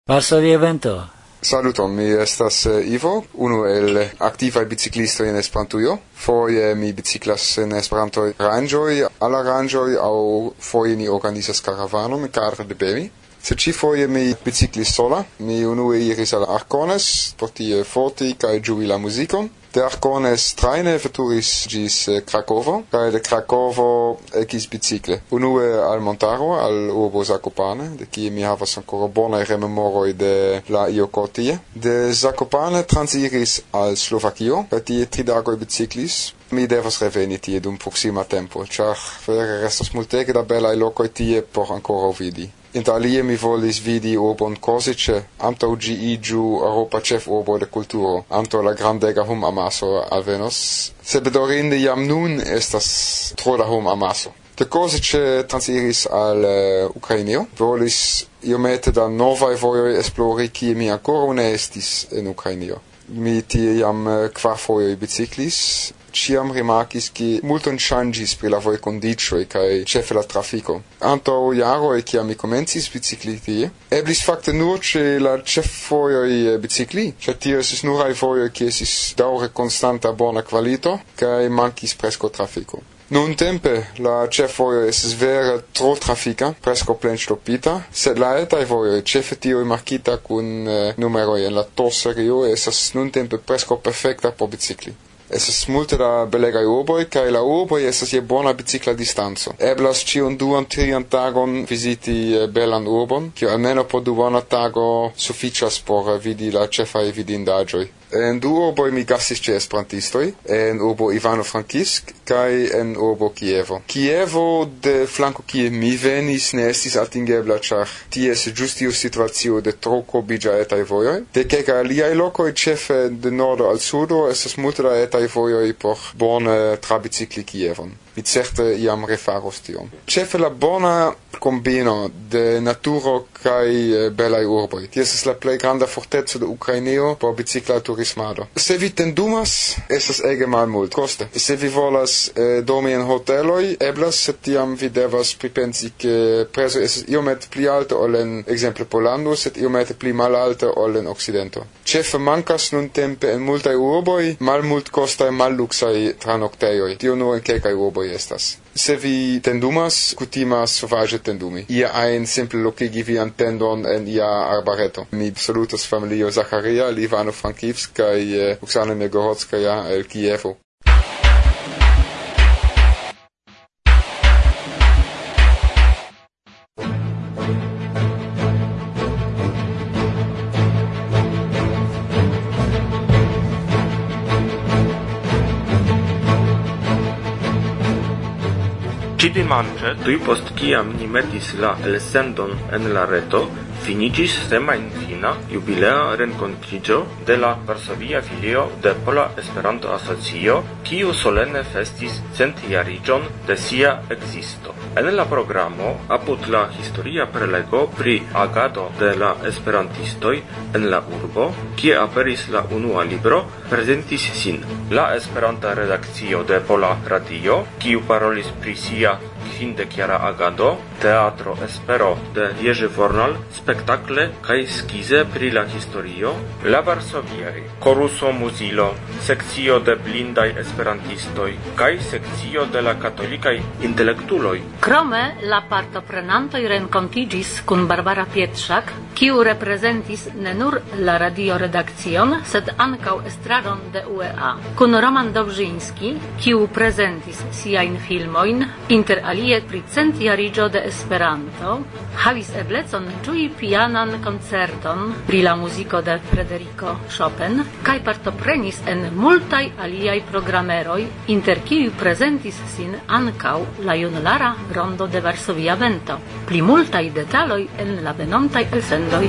Varsovia evento. Saluton, mi estas Ivo, unu el aktivaj biciklistoj en Esperantujo. Foje mi biciklas en Esperanto-ranĝoj, al aranĝoj aŭ foje ni organizas karavanon kadre de bemi. Se ci foje mi biciklis sola, mi unue iris al Arcones, por tie foti kaj ĝui la muzikon. De Arcones traine veturis ĝis Krakovo, kaj de Krakovo ekis bicikle. Unue al montaro, al urbo Zakopane, de kie mi havas ankoraŭ bonaj rememoroj de la ioko tie. De Zakopane transiris al Slovakio, kaj tie 3 tagoj biciklis. Mi devas reveni tie dum proksima tempo, ĉar vere restas multege da belaj lokoj tie por ankoraŭ vidi. Inter alie mi volis vidi urbon Košice, antaŭ ĝi iĝu Eŭropa ĉefurbo de kulturo, antaŭ la grandega homamaso alvenos, sed bedaŭrinde jam nun estas tro da homamaso. De Košice transiris al Ukrainio, volis iomete da novaj vojoj esplori, kie mi ankoraŭ ne estis en Ukrainio. Mi tie jam 4 fojoj biciklis, ciam rimarkis che multon ŝanĝis pri la vojkondiĉoj kaj ĉefe la trafiko. Antaŭ jaroj, kiam mi komencis bicikli tie, eblis fakte nur ĉe la ĉefvojoj bicikli, ĉar tio estis nuraj vojoj, kie estis daŭre konstanta bona kvalito kaj mankis preskaŭ trafiko. Nuntempe la ĉefvojo estas vere tro trafika, preskaŭ plenŝtopita, sed la etaj vojoj, ĉefe tiuj markita kun numeroj en la T-serio, estas nuntempe preskaŭ perfekta por bicikli. Estas multe da belegaj urboj, kaj la urboj estas je bona bicikla distanco. Eblas ĉiun 2-3 tagon viziti belan urbon, kio almeno por duona tago sufiĉas por vidi la ĉefaj vidindaĵoj. En 2 urboj mi gastis ĉe esperantistoj, en urbo Ivano-Frankivsk kaj en urbo Kievo. Kievo de flanko kie mi venis ne estis atingebla, ĉar tie estas ĝuste tiu situacio de tro kurbiĝaj etaj vojoj. De kelkaj aliaj lokoj, ĉefe de nordo al sudo, estas multe da etaj vojoj por bone trabicikli Kievon. Mi certe iam refaros tion. Ĉefe la bona kombino de naturo kaj belaj urboj. Tio estas la plej granda forteco de Ukrainio por bicikla turismado. Se vi tendumas, estas ege malmulte koste. Se vi volas dormi en hoteloj, eblas, sed tiam vi devas pripensi ke prezo estas iomete pli alta ol en ekzemple Pollando, sed iomete pli malalta ol en Okcidento. Ĉefe mankas nuntempe en multaj urboj malmultkostaj malluksaj tranoktejoj. Tio nur en kelkaj urboj estas. Se vi tendumas, kutimas sovaĝe tendumi. Ia ajn simple lokigi vian tendon en ia arbareto. Mi salutas familio Zacharia el Ivano-Frankivsk kaj Oksana Mirgorodskaja el Kievo. Dimanĉe, tuj post kiam ni metis la elsendon en la reto, finiĝis semajnfina jubilea renkontiĝo de la Varsovia filio de Pola Esperanto-Asocio, kiu solene festis 100-jariĝon de sia ekzisto. En la programo, apud la historia prelego pri agado de la esperantistoj en la urbo, kie aperis la unua libro, prezentis sin la Esperanta redakcio de Pola Radio, kiu parolis pri sia kvindekjara agado, Teatro Espero de Jerzy Wornal, spektakle kaj skize pri la historio, la varsoviaj, Koruso Muzilo, sekcio de blindaj esperantistoj kaj sekcio de la katolikaj intelektuloj. Krome la partoprenantoj renkontiĝis kun Barbara Pietrzak, kiu reprezentis ne nur la radioredakcion, sed ankaŭ estradon de UEA. Kun Roman Dowżyński, kiu prezentis siajn filmojn, inter alie pri 100-jariĝo de Esperanto, havis eblecon ĝui pianan koncerton pri la muziko de Frederico Chopin kaj partoprenis en multaj aliaj programeroj, inter kiuj prezentis sin ankaŭ la junulara rondo de Varsovia Vento. Pli multaj detaloj en la venontaj elsendoj.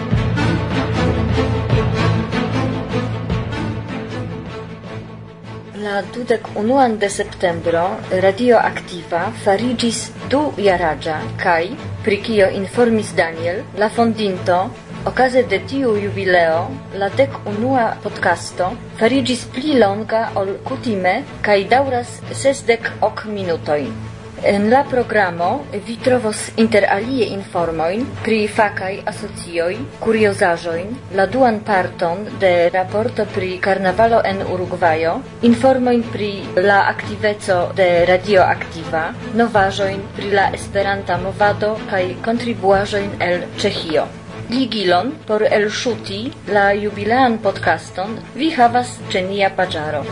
La 21 de septembro radioaktiva fariĝis 2-jaraĝa kaj, pri kio informis Daniel, la fondinto, okaze de tiu jubileo, la 11. podcasto fariĝis pli longa ol kutime kaj daŭras 60 minutoj. En la programo vi trovos inter alie informojn pri fakaj asocioj, kuriozaĵojn, la duan parton de raporto pri karnavalo en Urugvajo, informojn pri la aktiveco de Radio Aktiva, novaĵojn pri la Esperanta movado kaj kontribuaĵojn el Ĉeĥio. Ligilon por elŝuti la jubilean podcaston vi havas ĉe nia paĝaro.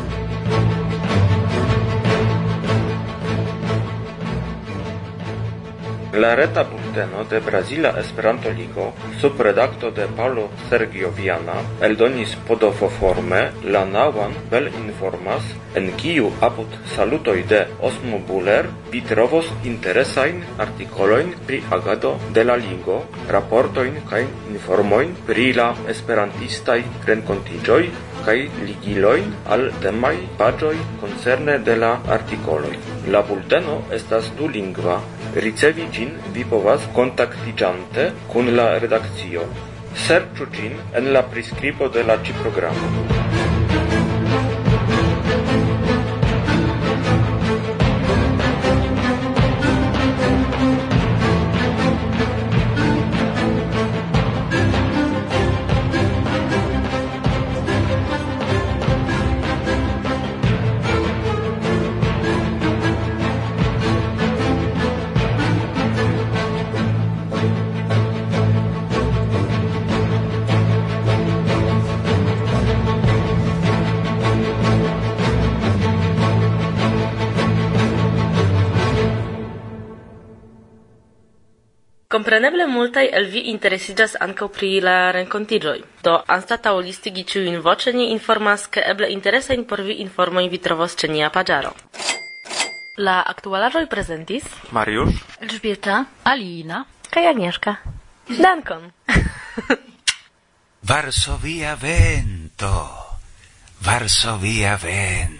La reta bulteno de Brazila Esperanto Ligo, sub redakto de Paulo Sergio Viana, eldonis podofoforme la naŭan belinformas, en kiu apud salutoj de Osmo Buller vi trovos interesajn artikolojn pri agado de la Ligo, raportojn kaj informojn pri la esperantistaj renkontiĝoj kaj ligilojn al temaj paĝoj koncerne de la artikoloj. La bulteno estas dulingva. Ricevi ĝin vi povas kontaktiĝante kun la redakcio. Serĉu ĝin en la priskribo de la ĉi-programo. Kompreneble multaj el vi interesiĝas ankaŭ pri la renkontiĝoj. Do anstataŭ listigi ĉiujn voĉe ni informas, ke eble interesajn por vi informojn vi trovos ĉe nia paĝaro. La aktualaĵoj prezentis Mariusz, Elżbieta, Alina kaj Agnieszka. Dankon! Varsovia vento, Varsovia vento.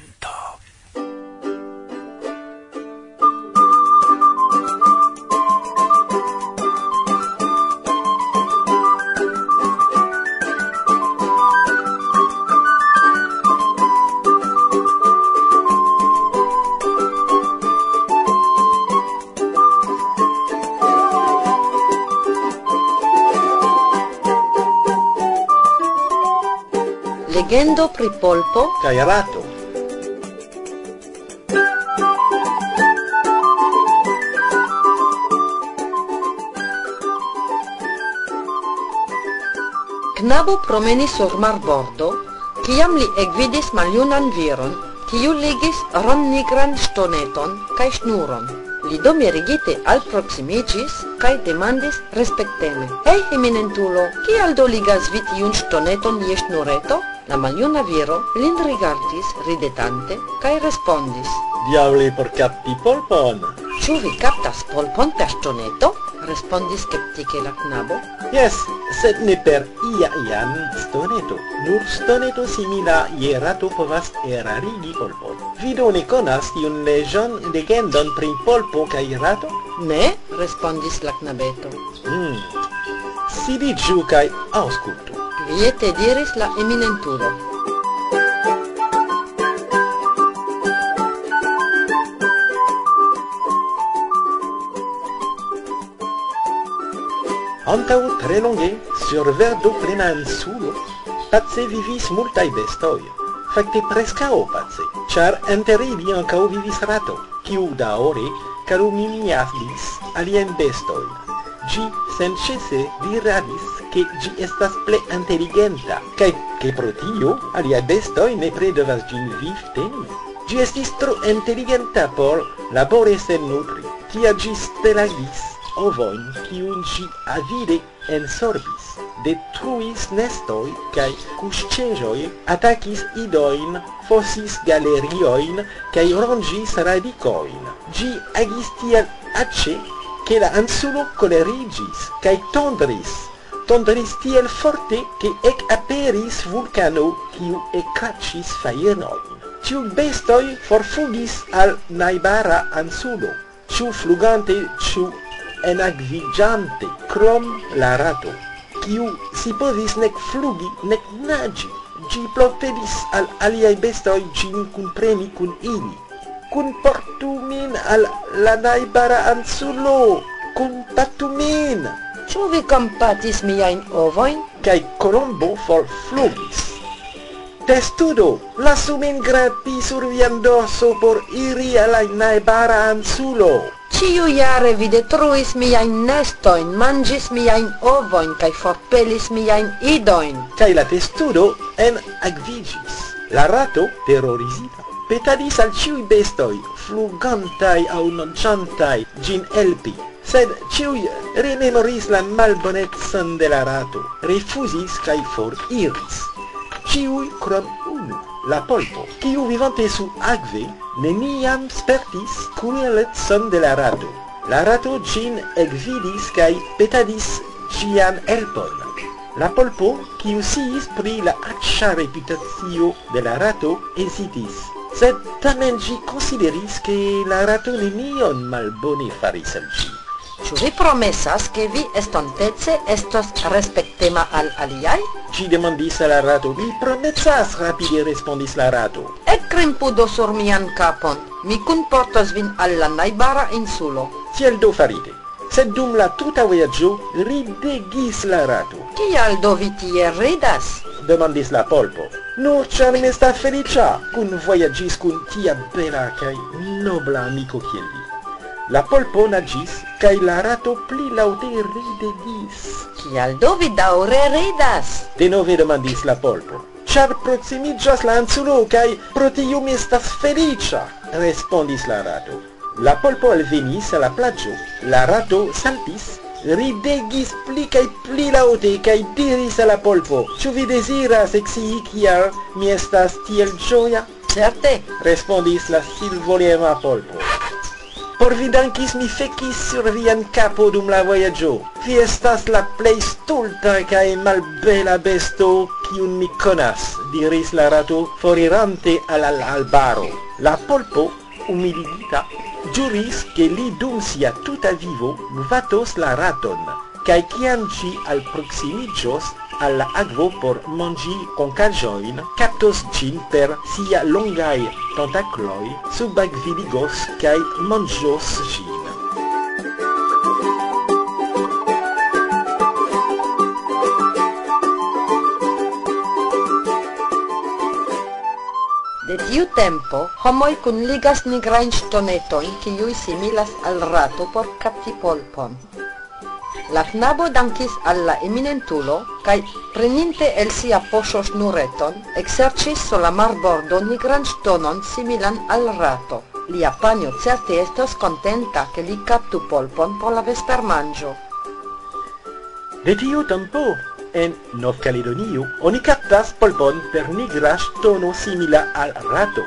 Legendo pri polpo kaj rato. Knabo promenis sur marbordo, kiam li ekvidis maljunan viron, kiu ligis rondnigran ŝtoneton kaj ŝnuron. Li do mirigite alproksimiĝis kaj demandis respekteme: "Hej, eminentulo, kial do ligas vi tiun ŝtoneton je ŝnureto?" La maljuna viro lin rigardis ridetante kaj respondis: Diaŭle por kapti polpon. "Ĉu vi kaptas polpon per ŝtoneto?" respondis skeptike la knabo. Jes, sed ne per ian stoneto. Nur stoneto simila je rato povas erarigi polpon. Vi do ne konas tiun legendon pri polpo kaj rato? "Ne," respondis la knabeto. Sidiĝu kaj aŭskultu. Kviete diris la eminentulo. Antaŭ tre longe, sur verdo plena insulo, pace vivis multaj bestoj. Fakte preskaŭ pace, ĉar inter ili ankaŭ vivis rato, kiu daŭre kalumniadis aliajn bestojn. Ĝi senĉese diradis, ke ĝi estas plej inteligenta, kaj ke pro tio aliaj bestoj nepre devas ĝin vivteni. Ĝi estis tro inteligenta por labore sennutri, kia ĝi stelagis ovojn, kiujn ĝi avide ensorbis, detruis nestoj kaj kuŝĉeĵoj, atakis idojn, fosis galeriojn kaj rongis radikojn. Ĝi agis tiel aĉe, ke la insulo koleriĝis kaj tondris tiel forte, ke ekaperis vulkano, kiu ekkraĉis fajronojn. Tiuj bestoj forfugis al najbara insulo, ĉu flugante, ĉu enakviĝante, krom la rato, kiu supozis nek flugi, nek naĝi. Ĝi klopedis al aliaj bestoj ĝin kunpreni kun ili. kunportu min al la najbara insulo. Kunpatu min. Ĉu vi kompatis miajn ovojn? Kaj Kolombo forflugis. Testudo, lasu min grimpi sur vian dorso por iri al la najbara insulo. Ĉiujare vi detruis miajn nestojn, manĝis miajn ovojn kaj forpelis miajn idojn. Kaj la testudo enakviĝis. La rato, terorizita, petadis al ĉiuj bestoj, flugantaj aŭ nonĉantaj, ĝin helpi. Sed ĉiuj rememoris la malbonecon de la rato, rifuzis kaj foriris. Ĉiuj krom unu, la polpo, kiu vivante sur akve, neniam spertis kruelecon de la rato. La rato ĝin ekvidis kaj petadis ĝian helpon. La polpo, kiu sciis pri la aĉa reputacio de la rato, hezitis. Sed tamen ĝi konsideris ke la rato nenion malbone faris al ĝi. Ĉu vi promesas, ke vi estontece estos respektema al aliaj? Ĝi demandis al la rato. Mi promesas, rapide respondis la rato. Ekgrimpu do sur mian kapon. Mi kunportos vin al la najbara insulo. Tiel do farite. Sed dum la tuta vojaĝo ridegis la rato. Kial do vi tie ridas? Demandis la polpo. Nur ĉar mi estas feliĉa kunvojaĝis kun tia bela kaj nobla amiko kiel vi. La polpo naĝis, kaj la rato pli laŭte ridegis. Kial do vi daŭre ridas? Denove demandis la polpo. Ĉar proksimiĝas la insulo, kaj pro tio mi estas feliĉa, respondis la rato. La polpo alvenis al la plaĝo. La rato saltis, ridegis pli kaj pli laŭte kaj diris al la polpo: "Ĉu vi deziras ekscii kial mi estas tiel ĝoja?" Certe, respondis la silvolema polpo. Por vi dankis mi fekis sur vian kapo dum la vojaĝo. Vi estas la plej stulta kaj malbela besto kiun mi konas, diris la rato, forirante al la albaro. La polpo, humiligita, ĵuris ke li dum sia tuta vivo gvatos la raton, kaj kiam ĝi alproksimiĝos al la akvo por manĝi konkaĵojn, kaptos ĝin per sia longaj tentakloj, subakviligos kaj manĝos ĝin. de tiu tempo, homoj kunligas nigrajn ŝtonetojn, kiuj similas al rato por kapti polpon. La knabo dankis al la eminentulo, kaj preninte el sia poŝo ŝnureton, ekserĉis sur la marbordo nigran ŝtonon similan al rato. Lia panjo certe estos kontenta, ke li kaptu polpon por la vespermanĝo. De tiu tempo, en Nov-Caledonio, oni kaptas polpon per nigra ŝtono simila al rato.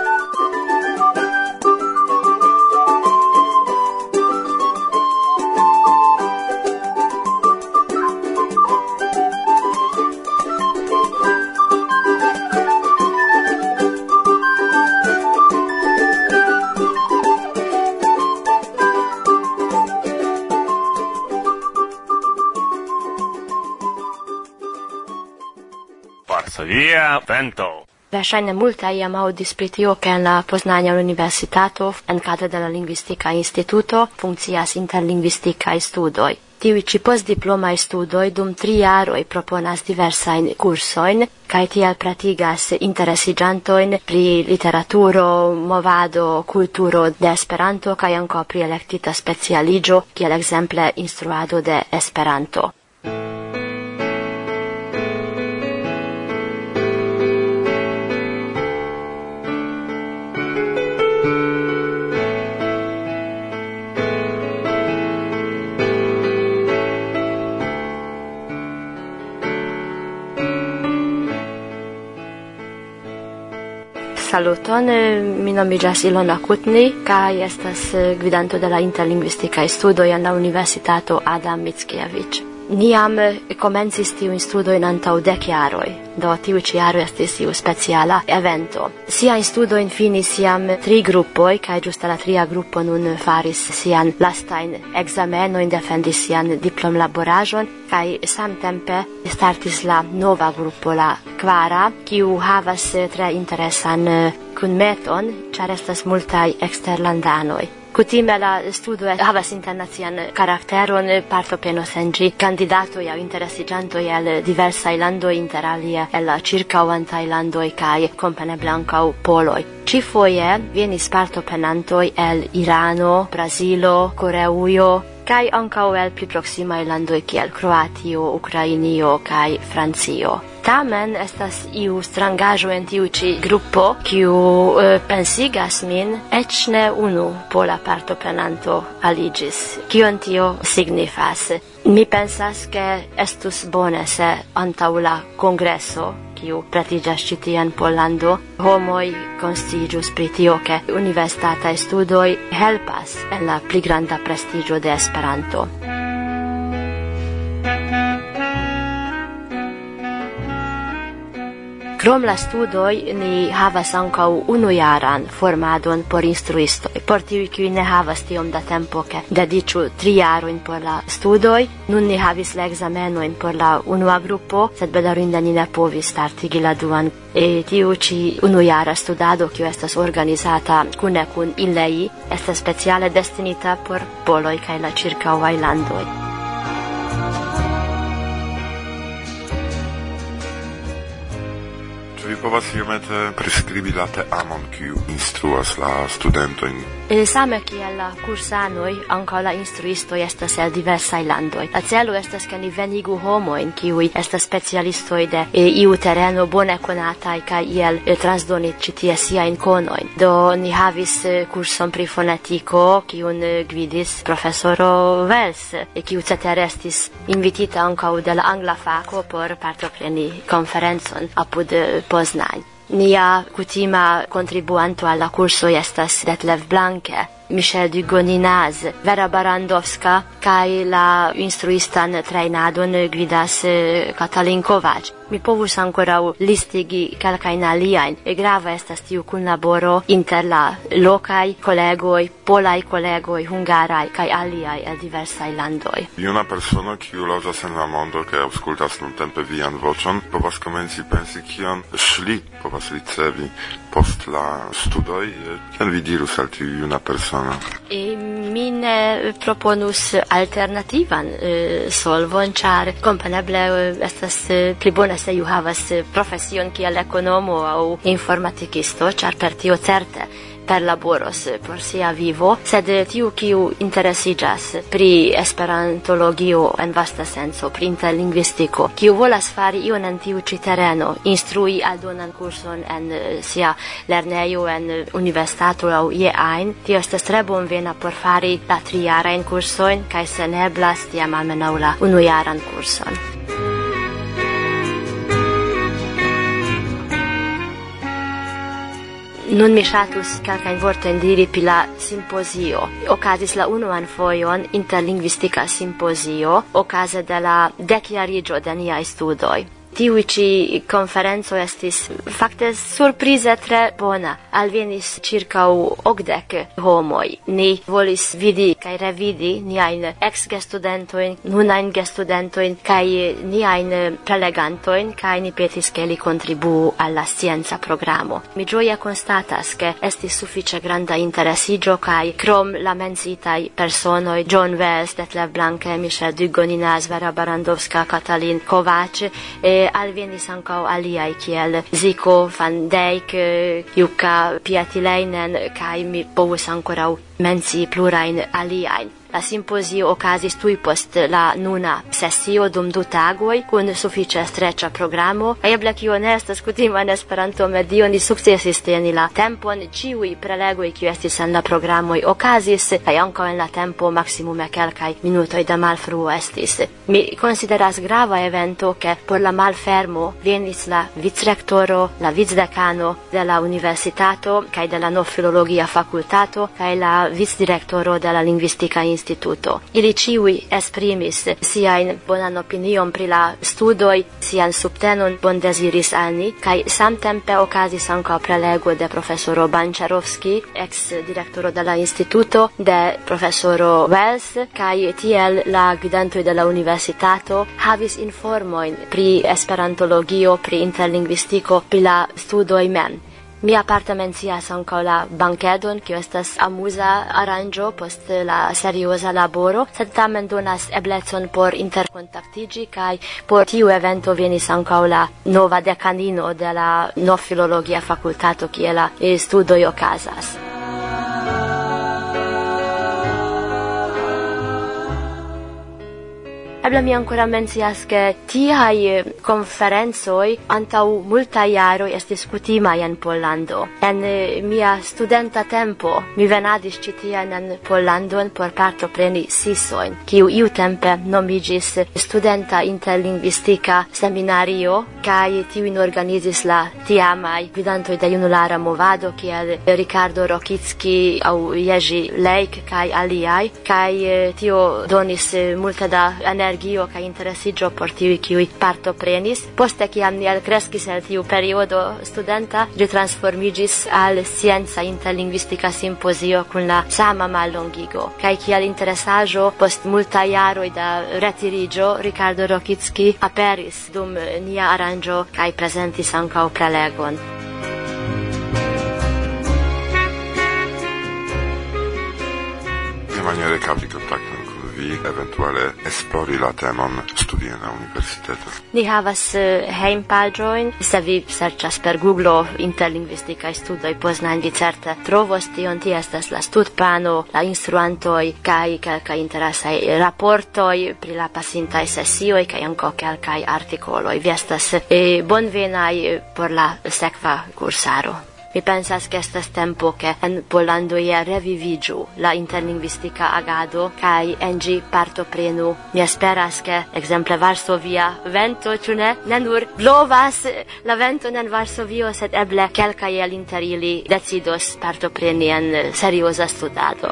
Varsovia Vento. Verŝajne multaj jam aŭdis pri tio, ke en la Poznania Universitato en kadro de la Lingvistika Instituto funkcias interlingvistikaj studoj. Tiuj ĉi postdiplomaj studoj dum 3 jaroj proponas diversajn kursojn kaj tial pratigas interesiĝantojn pri literaturo, movado, kulturo de Esperanto kaj ankaŭ pri elektita specialiĝo, kiel ekzemple instruado de Esperanto. Saluton, mi nomiĝas Ilona Kutni kaj estas gvidanto de la interlingvistikaj studoj en la Universitato Adam Mickiewicz. Ni jam komencis tiujn studojn antaŭ 10 jaroj, do tiu ĉi jaro estis iu speciala evento. Siajn studojn finis jam 3 grupoj kaj ĝuste la 3. grupo nun faris sian lastajn ekzamenojn, defendis sian diplomlaboraĵon kaj samtempe startis la nova grupo, la 4, kiu havas tre interesan kun meton, ĉar estas multaj eksterlandanoj. Kutime la studo havas internacian karakteron, partoprenos en ĝi kandidatoj aŭ interesiĝantoj el diversaj landoj, inter alie el la ĉirkaŭantaj landoj kaj kompreneble ankaŭ poloj. Ĉifoje venis partoprenantoj el Irano, Brazilo, Koreujo kaj ankaŭ el pli proksimaj landoj kiel Kroatio, Ukrainio kaj Francio. Tamen estas iu strangaĵo en tiu ĉi grupo, kiu pensigas min, eĉ ne unu pola partoprenanto aliĝis. Kion tio signifas? Mi pensas, ke estus bone se antaŭ la kongreso, kiu pretiĝas ĉi tie en Pollando, homoj konsciiĝus pri tio, ke universitataj studoj helpas en la pli granda prestiĝo de Esperanto. Krom la studoj ni havas ankaŭ unujaran formadon por instruistoj. Por tiuj, kiuj ne havas tiom da tempo, ke dediĉu 3 jarojn por la studoj, nun ni havis la ekzamenojn por la unua grupo, sed bedaŭrinde ni ne povis startigi la duan. Tiu ĉi unujara studado, kiu estas organizata kune kun ILEI, estas speciale destinita por poloj kaj la ĉirkaŭaj landoj. Vi povas iomete priskribi la teamon, kiu instruas la studentojn? Same kiel la kursanoj, ankaŭ la instruistoj estas el diversaj landoj. La celo estas, ke ni venigu homojn, kiuj estas specialistoj de iu tereno bone konataj kaj iel transdoni ĉi tie siajn konojn. Do ni havis kurson pri fonetiko, kiun gvidis profesoro Wells, kiu cetere estis invitita ankaŭ de la angla fako por partopreni konferencon apud Poznań. Nia kutima kontribuanto alla kurso estas Detlev Blanke, Michel Dugoninaz, Vera Barandowska kaj la instruistan trejnadon gvidas Katalin Kovač. Mi povus ankoraŭ listigi kelkajn aliajn. Grava estas tiu kunlaboro inter la lokaj kolegoj, polaj kolegoj, hungaraj kaj aliaj el diversaj landoj. Juna persono, kiu loĝas en la mondo kaj aŭskultas nuntempe vian voĉon, povas komenci pensi, kion ŝli povas ricevi post la studoj. Kion vi dirus al tiu juna persono? Mi ne proponus alternativan solvon, ĉar kompreneble estas pli bone se iu havas profesion kiel ekonomo aŭ informatikisto, ĉar per tio certe perlaboros por sia vivo, sed tiu, kiu interesiĝas pri esperantologio en vasta senco, pri interlingvistiko, kiu volas fari ion en tiu ĉi tereno, instrui aldonan kurson en sia lernejo, en universitato aŭ ie ajn, tio estas tre bonvena por fari la 3-jarajn kursojn, kaj se ne eblas, tiam almenaŭ la 1-jaran kurson. Nun mi ŝatus kelkajn vortojn diri pri la simpozio. Okazis la unuan fojon interlingvistika simpozio okaze de la dekjariĝo de niaj studoj. Tiuj ĉi konferenco estis fakte surprize tre bona. Alvenis ĉirkaŭ 80 homoj. Ni volis vidi kaj revidi niajn eks-gestudentojn, nunajn gestudentojn kaj niajn prelegantojn, kaj ni petis, ke li kontribuu al la scienca programo. Mi ĝoje konstatas, ke estis sufiĉe granda interesiĝo kaj krom la menciitaj personoj John Wells, Detlev Blanke, Michel Dugoninaz, Vera Barandowska, Katalin Kovač, alvenis ankaŭ aliaj kiel Zico, Van Dijk, Jukka Pietiläinen kaj mi povus ankoraŭ mencii plurajn aliajn. La simpozio okazis tuj post la nuna sesio dum 2 tagoj kun sufiĉe streĉa programo. Eble kio ne estas kutima en Esperanto-medio, ni sukcesis teni la tempon. Ĉiuj prelegoj, kiuj estis en la programoj, okazis kaj ankaŭ en la tempo maksimume kelkaj minutoj da malfruo estis. Mi konsideras grava evento, ke por la malfermo venis la vicrektoro, la vicdekano de la universitato kaj de la novfilologia fakultato kaj la vicdirektoro de la lingvistika instituto. Ili ĉiuj esprimis siajn bonan opinion pri la studoj, sian subtenon bondeziris al ni, kaj samtempe okazis ankaŭ prelego de profesoro Banĉarovski, ex-direktoro de la instituto, de profesoro Wells, kaj tiel la gvidantoj de la universitato havis informojn pri esperantologio, pri interlingvistiko, pri la studoj mem. Mi aparte mencias ankaŭ la bankedon, kio estas amuza aranĝo post la serioza laboro, sed tamen donas eblecon por interkontaktiĝi kaj por tiu evento venis ankaŭ la nova dekanino de la novfilologia fakultato, kie la studoj okazas. Eble mi ancora mencias che tiaj konferencoj antaŭ multaj jaroj estis kutimaj en Pollando. En mia studenta tempo mi venadis ĉi tien en Pollandon por partopreni SISojn, kiu iutempe nomiĝis Studenta Interlingvistika Seminario, kaj tiujn organizis la tiamaj gvidantoj de junulara movado, kiel Ricardo Rokicki aŭ Jerzy Lejk kaj aliaj, kaj tio donis multe da energio kaj interesiĝo por tiuj, kiuj partoprenis. Poste, kiam ni alkreskis el tiu periodo studenta, ĝi transformiĝis al scienca interlingvistika simpozio kun la sama mallongigo. Kaj kiel interesaĵo, post multaj jaroj da retiriĝo, Ricardo Rokicki aperis dum nia aranĝo kaj prezentis ankaŭ prelegon. Maniere kapi kontakton kun vi, eventuale esplori la temon studi en la universiteto. Ni havas hejmpaĝojn, se vi serĉas per Google interlingvistikaj studoj Poznań, vi certe trovos tion. Tie estas la studplano, la instruantoj kaj kelkaj interesaj raportoj pri la pasintaj sesioj kaj ankaŭ kelkaj artikoloj. Vi estas bonvenaj por la sekva kursaro. Mi pensas che estas tempo che en Pollando reviviĝu la interlingvistika agado kaj en ĝi partoprenu. Mi esperas ke ekzemple Varsovia vento, ĉu ne? Ne nur blovas la venton en Varsovio, sed eble kelkaj el inter ili decidos partopreni en serioza studado.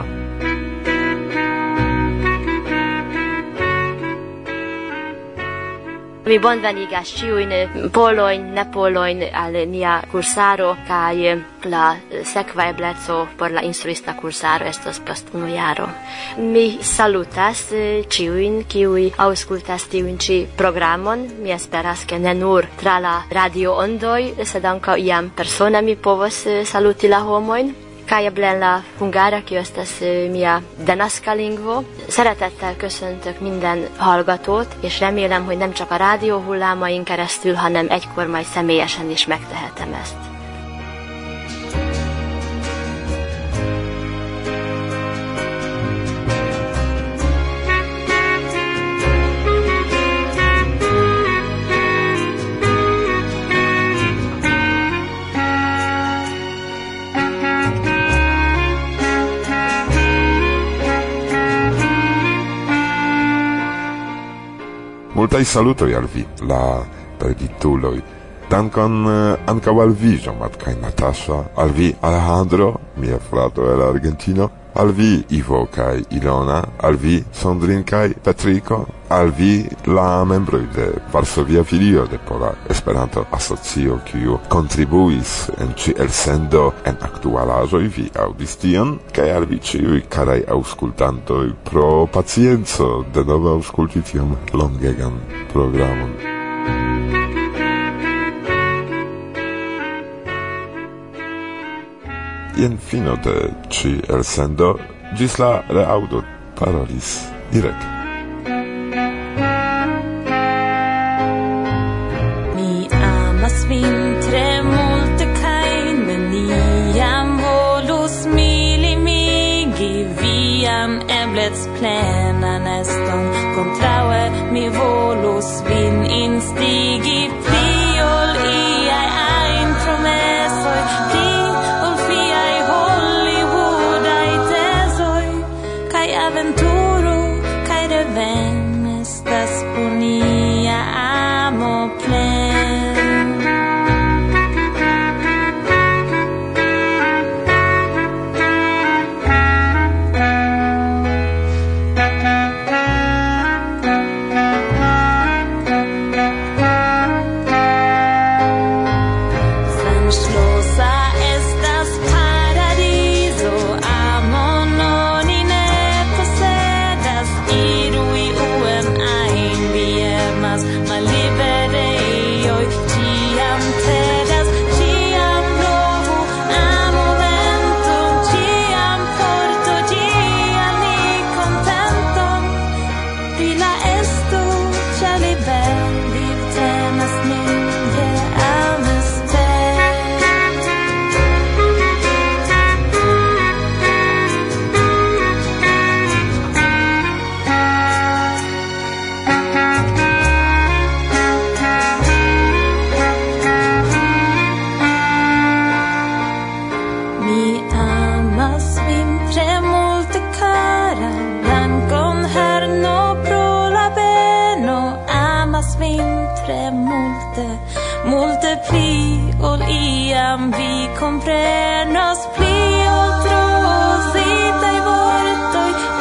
Mi bonvenigas ĉiujn polojn, nepolojn al nia kursaro, kaj la sekva ebleco por la instruista kursaro estos post 1 jaro. Mi salutas ĉiujn, kiuj aŭskultas tiun ĉi programon. Mi esperas ke ne nur tra la radio ondoj, sed ankaŭ iam persone mi povos saluti la homojn. Kaj eble en la hungara, kiu estas mia denaska lingvo. Szeretettel köszöntök minden hallgatót, és remélem, hogy nem csak a rádió hullámain keresztül, hanem egykor majd személyesen is megtehetem ezt. Multaj salutoj al vi, la perdituloj. Dankon ankaŭ al vi, Jean-Marc kaj Natasha, al vi, Alejandro, mia frato el Argentino, al vi, Ivo kaj Ilona, al vi, Sondrin kaj Petrico, al vi, la membroj de Varsovia Filio de Pola Esperanto Asocio, kiu kontribuis en ĉi elsendo en aktualaĵoj, vi aŭdis tion, kaj al vi ĉiuj karaj aŭskultantoj pro pacienco denove aŭskulti tiom longegan programon. Jen fino de ĉi elsendo, ĝis la reaŭdo parolis Irek. Mi amas vin tre multe kaj neniam volus milimigi vian ebletsplena neston. Kontraŭe mi volus vin instigi pli ol iaj ajn promesoj, pli ol viaj Hollywoodaj tezoj, kaj aventuro kaj reven estas por nia amo plen. multe pli ol iam vi comprenos pli ol trozitai vortoi